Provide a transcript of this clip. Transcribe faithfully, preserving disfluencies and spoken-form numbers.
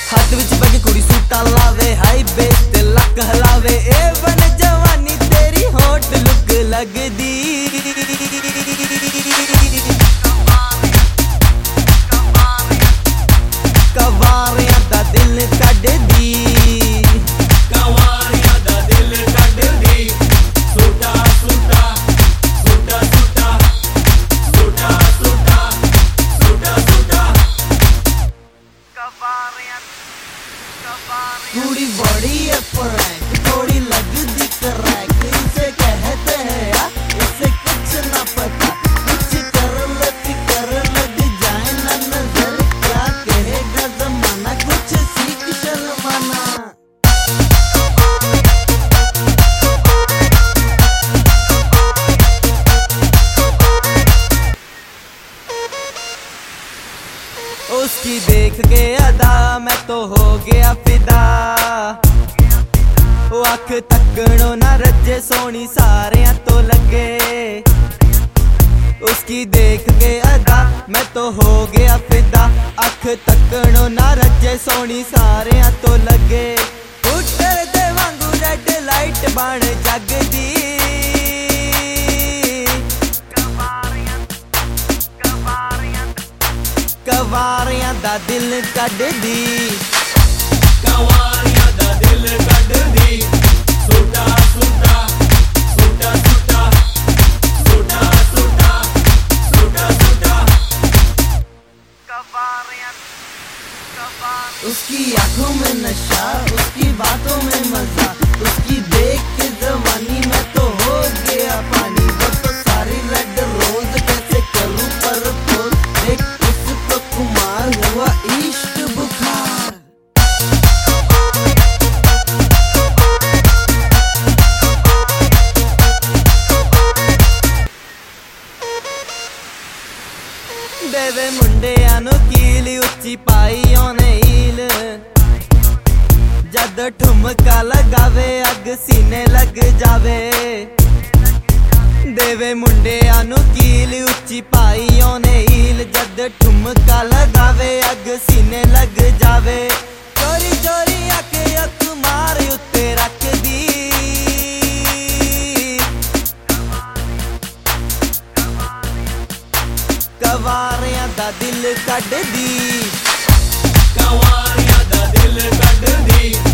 हाथ विच बैग कुड़ी सूटा लावे, हाई बेस ते लक हलावे। ए बन जवानी तेरी होट लुक लगदी, कवारियां दा दिल कड्डदी, कवारियां दा दिल कड्डदी। सूटा सूटा सूटा सूटा सूटा सूटा सूटा सूटा कवारियां कवारियां। कुड़ी बड़ी है फ्रैंक, थोड़ी लगदी क्रैक, इसे कहते हैं यार, इसे कुछ ना पता। कुछ कर लेती कर लग जाए ना नजर, क्या कहेगा जमाना, कुछ सीख शर्माना। उसकी देख के अदा मैं तो हो गया फिदा, वो अख तकड़ो ना रजे सोनी सारियां तो लगे। उसकी देख के अदा मैं तो हो गया फिदा, अख तकड़ो ना रजे सोनी सारियां तो लगे। स्कूटर दे वांगू रेड लाइट बन जगदी, कवारियां दा दिल कड्डदी, कवारियां दा दिल कड्डदी। सूटा सूटा सूटा सूटा सूटा सूटा सूटा सूटा कवारियां कवारियां। उसकी आंखों में नशा, उसकी बातों में मजा, उसकी देख के जवानी में तो हो गया पानी। वो तो सारी रेड रोज कैसे करूं परपोज, देख उसको कुमार हुआ इश्क बुखार। देवे मुंडियां नू कील, उच्ची पाई ओने हील, जद ठुमका लगावे अग सीने लग जावे। देवे मुंडियां नू कील, उच्ची पाई ओने हील, जद ठुमका लगावे अग सीने लग जावे। चोरी चोरी आके अख मार उत्ते रखदी, कवारियां दा दिल कड्डदी, कवारियां दा दिल कड्डदी।